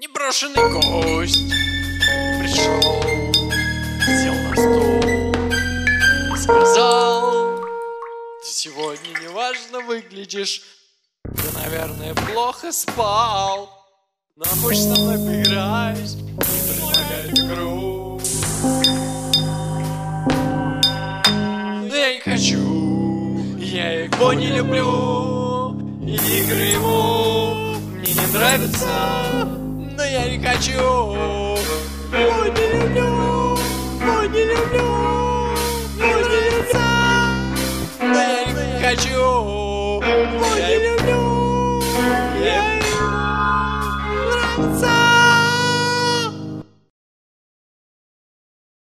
Непрошенный гость пришел, сел на стул и сказал: ты сегодня неважно выглядишь, ты, наверное, плохо спал, но хочешь со мной поиграть и предлагает игру. Но я не хочу, я его не люблю, и игры ему мне не нравятся. Но я не хочу, я не люблю, я не люблю.